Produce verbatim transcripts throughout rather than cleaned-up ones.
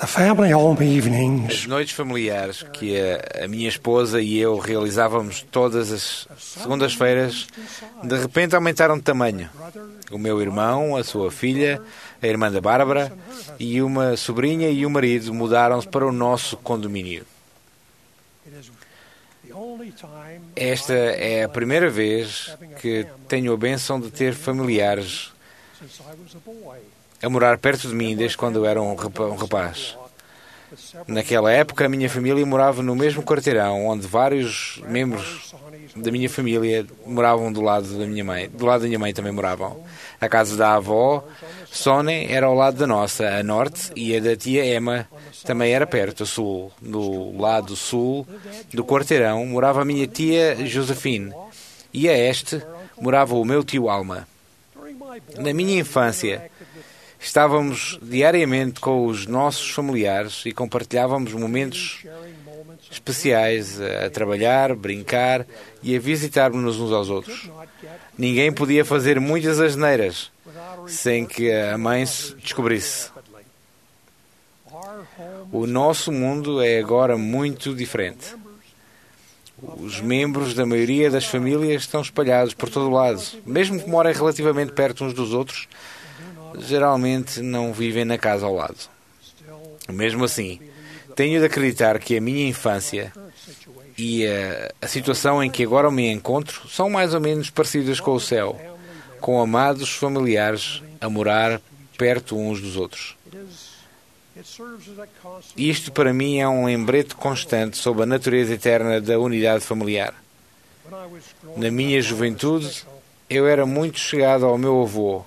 The family home evenings As noites familiares que a, a minha esposa e eu realizávamos todas as segundas-feiras, de repente aumentaram de tamanho. O meu irmão, a sua filha, a irmã da Bárbara e uma sobrinha e o marido mudaram-se para o nosso condomínio. Esta é a primeira vez que tenho a bênção de ter familiares a morar perto de mim desde quando eu era um rapaz. Naquela época, a minha família morava no mesmo quarteirão, onde vários membros da minha família moravam do lado da minha mãe. Do lado da minha mãe também moravam. A casa da avó, Sonny, era ao lado da nossa, a norte, e a da tia Emma também era perto, a sul. No lado sul do quarteirão morava a minha tia Josephine, e a este morava o meu tio Alma. Na minha infância, estávamos diariamente com os nossos familiares e compartilhávamos momentos especiais a trabalhar, brincar e a visitar-nos uns aos outros. Ninguém podia fazer muitas asneiras sem que a mãe se descobrisse. O nosso mundo é agora muito diferente. Os membros da maioria das famílias estão espalhados por todo o lado. Mesmo que morem relativamente perto uns dos outros, geralmente não vivem na casa ao lado. Mesmo assim, tenho de acreditar que a minha infância e a, a situação em que agora me encontro são mais ou menos parecidas com o céu, com amados familiares a morar perto uns dos outros. Isto para mim é um lembrete constante sobre a natureza eterna da unidade familiar. Na minha juventude, eu era muito chegado ao meu avô.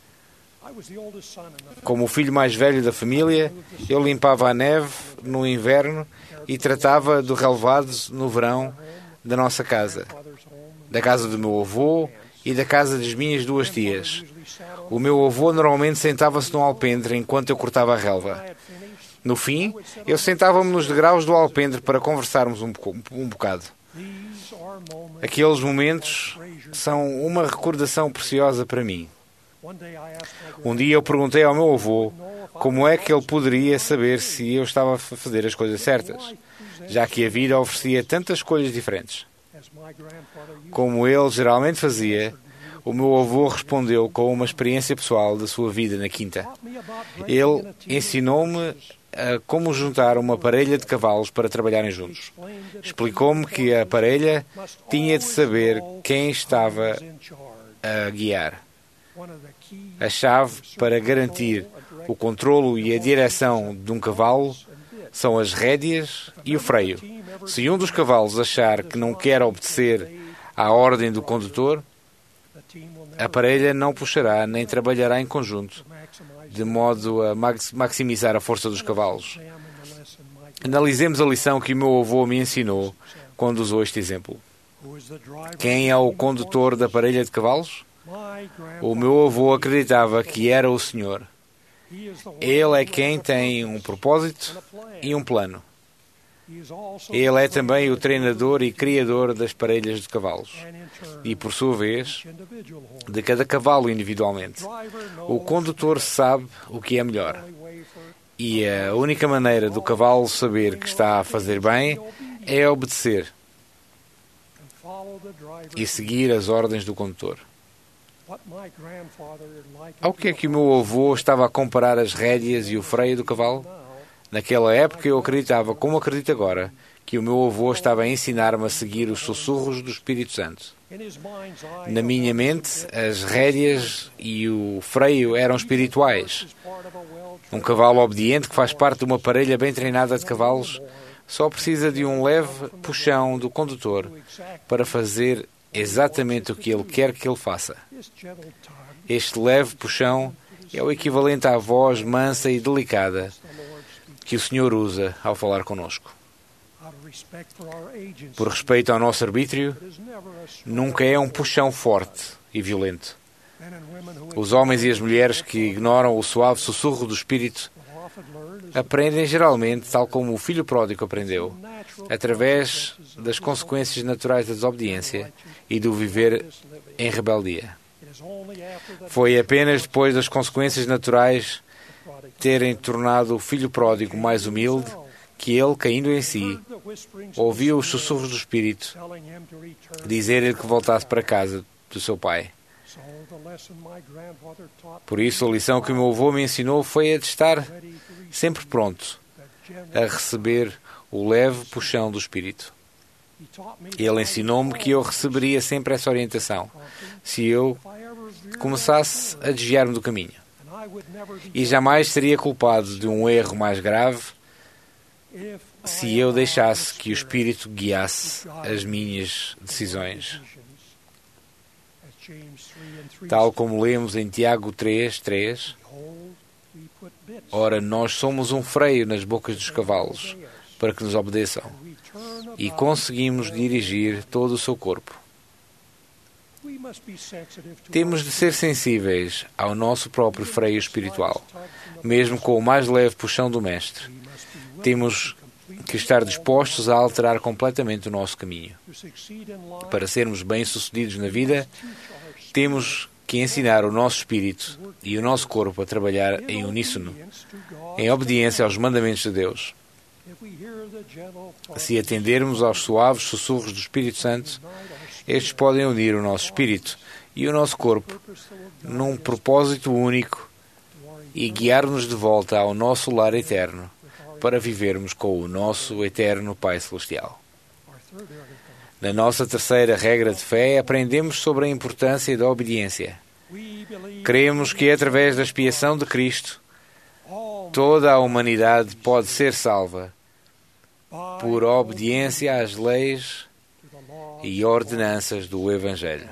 Como o filho mais velho da família, eu limpava a neve no inverno e tratava do relevado no verão da nossa casa, da casa do meu avô e da casa das minhas duas tias. O meu avô normalmente sentava-se no alpendre enquanto eu cortava a relva. No fim, eu sentava-me nos degraus do alpendre para conversarmos um, um bocado. Aqueles momentos são uma recordação preciosa para mim. Um dia eu perguntei ao meu avô como é que ele poderia saber se eu estava a fazer as coisas certas, já que a vida oferecia tantas escolhas diferentes. Como ele geralmente fazia, o meu avô respondeu com uma experiência pessoal da sua vida na quinta. Ele ensinou-me a como juntar uma parelha de cavalos para trabalharem juntos. Explicou-me que a parelha tinha de saber quem estava a guiar. A chave para garantir o controlo e a direção de um cavalo são as rédeas e o freio. Se um dos cavalos achar que não quer obedecer à ordem do condutor, a parelha não puxará nem trabalhará em conjunto, de modo a maximizar a força dos cavalos. Analisemos a lição que o meu avô me ensinou quando usou este exemplo. Quem é o condutor da parelha de cavalos? O meu avô acreditava que era o Senhor. Ele é quem tem um propósito e um plano. Ele é também o treinador e criador das parelhas de cavalos. E, por sua vez, de cada cavalo individualmente. O condutor sabe o que é melhor. E a única maneira do cavalo saber que está a fazer bem é obedecer e seguir as ordens do condutor. Ao que é que o meu avô estava a comparar as rédeas e o freio do cavalo? Naquela época eu acreditava, como acredito agora, que o meu avô estava a ensinar-me a seguir os sussurros do Espírito Santo. Na minha mente, as rédeas e o freio eram espirituais. Um cavalo obediente que faz parte de uma parelha bem treinada de cavalos só precisa de um leve puxão do condutor para fazer exatamente o que ele quer que ele faça. Este leve puxão é o equivalente à voz mansa e delicada que o Senhor usa ao falar conosco. Por respeito ao nosso arbítrio, nunca é um puxão forte e violento. Os homens e as mulheres que ignoram o suave sussurro do Espírito aprendem geralmente, tal como o filho pródigo aprendeu, através das consequências naturais da desobediência e do viver em rebeldia. Foi apenas depois das consequências naturais terem tornado o filho pródigo mais humilde, que ele, caindo em si, ouviu os sussurros do Espírito dizer-lhe que voltasse para casa do seu pai. Por isso, a lição que o meu avô me ensinou foi a de estar sempre pronto a receber o leve puxão do Espírito. Ele ensinou-me que eu receberia sempre essa orientação se eu começasse a desviar-me do caminho. E jamais seria culpado de um erro mais grave se eu deixasse que o Espírito guiasse as minhas decisões. Tal como lemos em Tiago três, três, ora, nós somos um freio nas bocas dos cavalos, para que nos obedeçam, e conseguimos dirigir todo o seu corpo. Temos de ser sensíveis ao nosso próprio freio espiritual, mesmo com o mais leve puxão do Mestre. Temos que estar dispostos a alterar completamente o nosso caminho. Para sermos bem-sucedidos na vida, temos que ensinar o nosso espírito e o nosso corpo a trabalhar em uníssono, em obediência aos mandamentos de Deus. Se atendermos aos suaves sussurros do Espírito Santo, estes podem unir o nosso espírito e o nosso corpo num propósito único e guiar-nos de volta ao nosso lar eterno para vivermos com o nosso eterno Pai Celestial. Na nossa terceira regra de fé, aprendemos sobre a importância da obediência. Cremos que, através da expiação de Cristo, toda a humanidade pode ser salva por obediência às leis e ordenanças do Evangelho.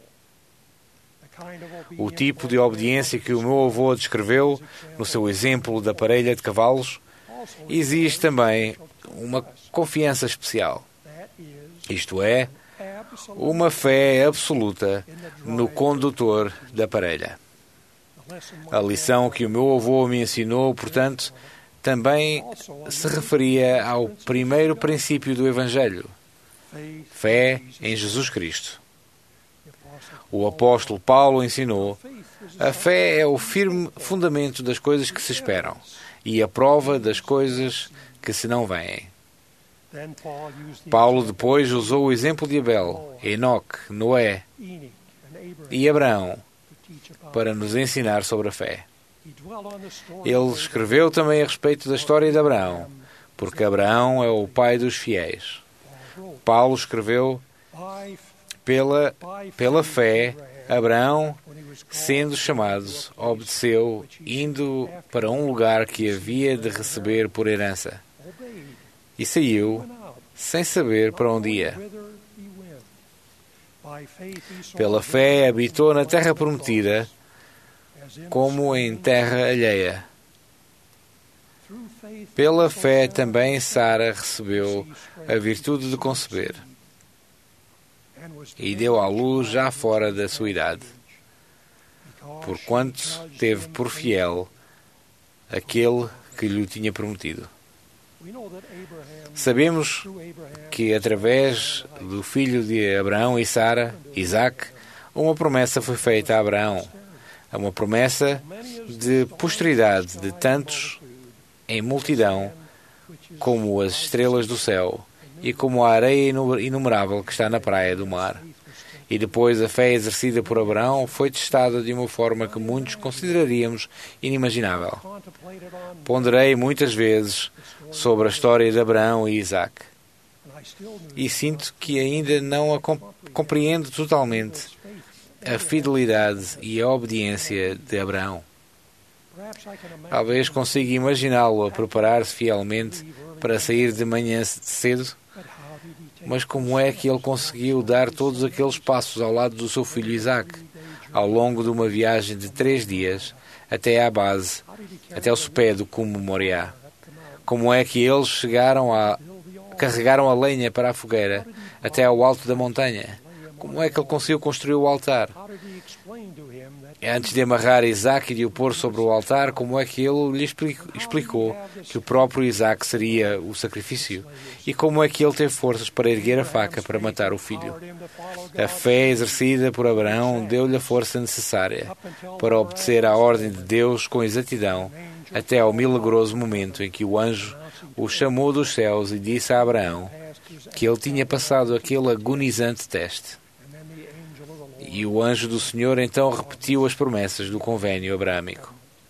O tipo de obediência que o meu avô descreveu no seu exemplo da parelha de cavalos exige também uma confiança especial. Isto é, uma fé absoluta no condutor da parelha. A lição que o meu avô me ensinou, portanto, também se referia ao primeiro princípio do Evangelho: fé em Jesus Cristo. O apóstolo Paulo ensinou: a fé é o firme fundamento das coisas que se esperam e a prova das coisas que se não veem. Paulo depois usou o exemplo de Abel, Enoque, Noé e Abraão para nos ensinar sobre a fé. Ele escreveu também a respeito da história de Abraão, porque Abraão é o pai dos fiéis. Paulo escreveu: pela, pela fé, Abraão, sendo chamado, obedeceu, indo para um lugar que havia de receber por herança, e saiu sem saber para onde ia. Pela fé, habitou na terra prometida, como em terra alheia. Pela fé também Sara recebeu a virtude de conceber e deu à luz já fora da sua idade, porquanto teve por fiel aquele que lhe tinha prometido. Sabemos que através do filho de Abraão e Sara, Isaque, uma promessa foi feita a Abraão, uma promessa de posteridade de tantos em multidão como as estrelas do céu e como a areia inumerável que está na praia do mar. E depois a fé exercida por Abraão foi testada de uma forma que muitos consideraríamos inimaginável. Ponderei muitas vezes sobre a história de Abraão e Isaque e sinto que ainda não a compreendo totalmente a fidelidade e a obediência de Abraão. Talvez consiga imaginá-lo a preparar-se fielmente para sair de manhã cedo, mas como é que ele conseguiu dar todos aqueles passos ao lado do seu filho Isaque, ao longo de uma viagem de três dias, até à base, até ao sopé do cume Moriá? Como é que eles chegaram a... carregaram a lenha para a fogueira até ao alto da montanha? Como é que ele conseguiu construir o altar? Antes de amarrar Isaac e de o pôr sobre o altar, como é que ele lhe explicou que o próprio Isaac seria o sacrifício? E como é que ele teve forças para erguer a faca para matar o filho? A fé exercida por Abraão deu-lhe a força necessária para obedecer à ordem de Deus com exatidão, até ao milagroso momento em que o anjo o chamou dos céus e disse a Abraão que ele tinha passado aquele agonizante teste. E o anjo do Senhor então repetiu as promessas do convênio abraâmico.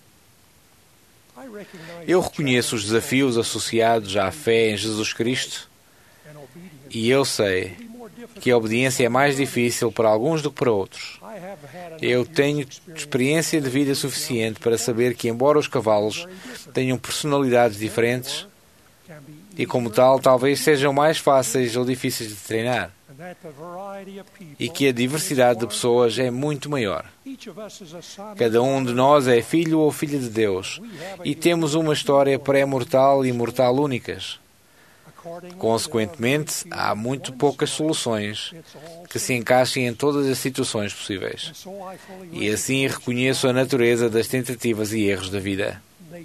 Eu reconheço os desafios associados à fé em Jesus Cristo e eu sei que a obediência é mais difícil para alguns do que para outros. Eu tenho experiência de vida suficiente para saber que, embora os cavalos tenham personalidades diferentes, e como tal, talvez sejam mais fáceis ou difíceis de treinar, e que a diversidade de pessoas é muito maior. Cada um de nós é filho ou filha de Deus, e temos uma história pré-mortal e mortal únicas. Consequentemente, há muito poucas soluções que se encaixem em todas as situações possíveis. E assim reconheço a natureza das tentativas e erros da vida.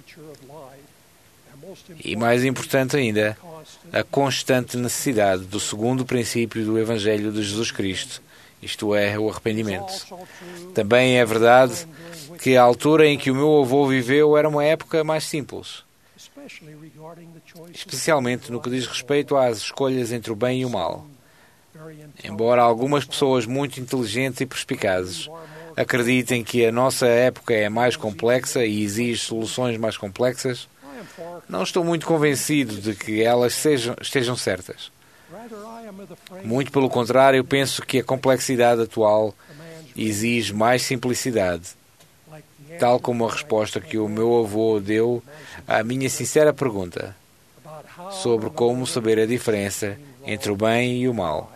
E mais importante ainda, a constante necessidade do segundo princípio do Evangelho de Jesus Cristo, isto é, o arrependimento. Também é verdade que a altura em que o meu avô viveu era uma época mais simples, especialmente no que diz respeito às escolhas entre o bem e o mal. Embora algumas pessoas muito inteligentes e perspicazes acreditem que a nossa época é mais complexa e exige soluções mais complexas, não estou muito convencido de que elas sejam, estejam certas. Muito pelo contrário, penso que a complexidade atual exige mais simplicidade, tal como a resposta que o meu avô deu à minha sincera pergunta sobre como saber a diferença entre o bem e o mal.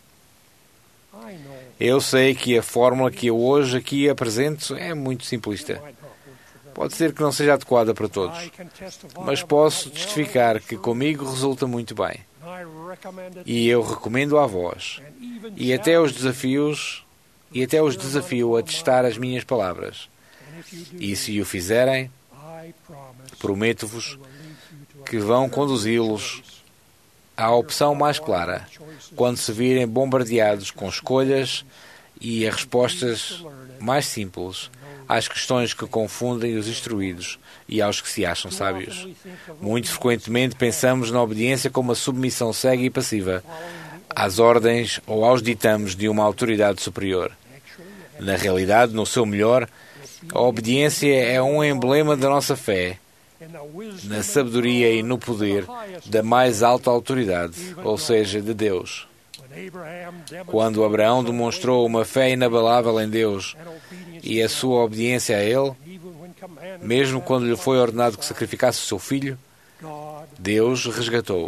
Eu sei que a fórmula que eu hoje aqui apresento é muito simplista. Pode ser que não seja adequada para todos, mas posso testificar que comigo resulta muito bem. E eu recomendo a vós, e até os desafios, e até os desafio a testar as minhas palavras. E se o fizerem, prometo-vos que vão conduzi-los à opção mais clara, quando se virem bombardeados com escolhas e a respostas mais simples às questões que confundem os instruídos e aos que se acham sábios. Muito frequentemente pensamos na obediência como a submissão cega e passiva às ordens ou aos ditames de uma autoridade superior. Na realidade, no seu melhor, a obediência é um emblema da nossa fé, na sabedoria e no poder da mais alta autoridade, ou seja, de Deus. Quando Abraão demonstrou uma fé inabalável em Deus e a sua obediência a Ele, mesmo quando lhe foi ordenado que sacrificasse o seu filho, Deus resgatou-o.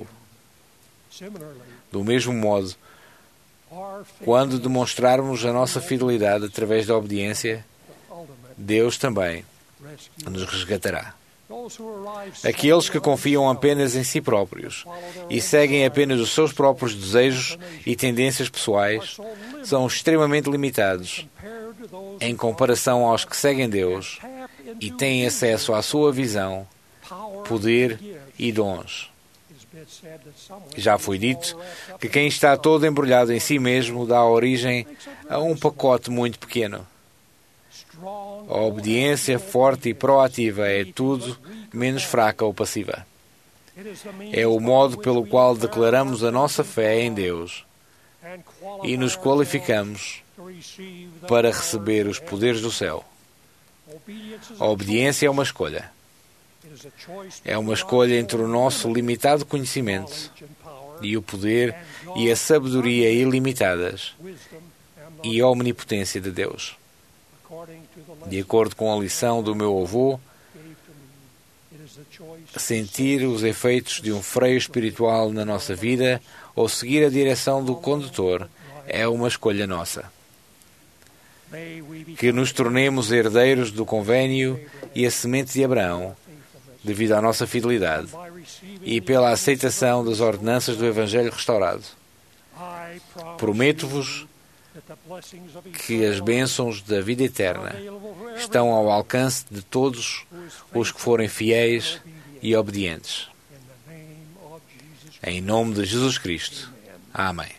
Do mesmo modo, quando demonstrarmos a nossa fidelidade através da obediência, Deus também nos resgatará. Aqueles que confiam apenas em si próprios e seguem apenas os seus próprios desejos e tendências pessoais são extremamente limitados em comparação aos que seguem Deus e têm acesso à sua visão, poder e dons. Já foi dito que quem está todo embrulhado em si mesmo dá origem a um pacote muito pequeno. A obediência forte e proativa é tudo menos fraca ou passiva. É o modo pelo qual declaramos a nossa fé em Deus e nos qualificamos para receber os poderes do céu. A obediência é uma escolha. É uma escolha entre o nosso limitado conhecimento e o poder e a sabedoria ilimitadas e a omnipotência de Deus. De acordo com a lição do meu avô, sentir os efeitos de um freio espiritual na nossa vida ou seguir a direção do condutor é uma escolha nossa. Que nos tornemos herdeiros do convênio e a semente de Abraão, devido à nossa fidelidade e pela aceitação das ordenanças do Evangelho restaurado. Prometo-vos que as bênçãos da vida eterna estão ao alcance de todos os que forem fiéis e obedientes. Em nome de Jesus Cristo. Amém.